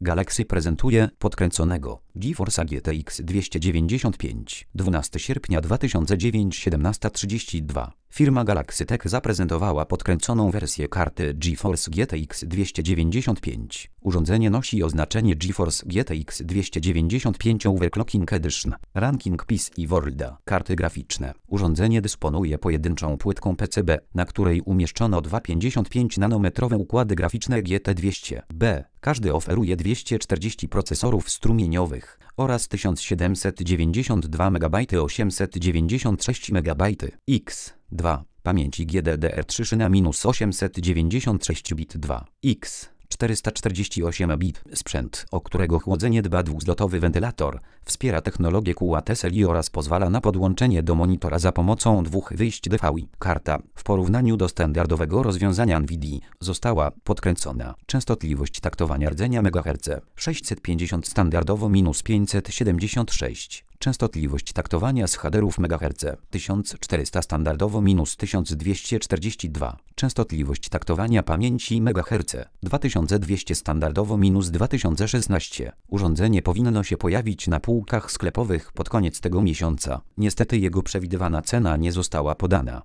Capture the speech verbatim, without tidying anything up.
Galaxy prezentuje podkręconego GeForce'a G T X dwieście dziewięćdziesiąt pięć. dwunastego sierpnia dwa tysiące dziewięć, siedemnasta trzydzieści dwa. Firma Galaxy Tech zaprezentowała podkręconą wersję karty GeForce G T X dwieście dziewięćdziesiąt pięć. Urządzenie nosi oznaczenie GeForce G T X dwieście dziewięćdziesiąt pięć Overclocking Edition. Ranking P C I Worlda. Karty graficzne. Urządzenie dysponuje pojedynczą płytką P C B, na której umieszczono dwa pięćdziesiąt pięć nanometrowe układy graficzne G T dwieście B. Każdy oferuje dwieście czterdzieści procesorów strumieniowych oraz tysiąc siedemset dziewięćdziesiąt dwa megabajty osiemset dziewięćdziesiąt sześć megabajtów X dwa pamięci G D D R trzy szyna minus osiemset dziewięćdziesiąt sześć bit dwa X czterysta czterdzieści osiem bit. Sprzęt, o którego chłodzenie dba dwuzlotowy wentylator, wspiera technologię Q A T S L I oraz pozwala na podłączenie do monitora za pomocą dwóch wyjść D V I. Karta, w porównaniu do standardowego rozwiązania NVIDIA, została podkręcona. Częstotliwość taktowania rdzenia megaherce sześćset pięćdziesiąt standardowo minus pięćset siedemdziesiąt sześć. Częstotliwość taktowania z haderów megaherce tysiąc czterysta standardowo minus tysiąc dwieście czterdzieści dwa. Częstotliwość taktowania pamięci megaherce dwa tysiące dwieście standardowo minus dwa tysiące szesnaście. Urządzenie powinno się pojawić na półkach sklepowych pod koniec tego miesiąca. Niestety jego przewidywana cena nie została podana.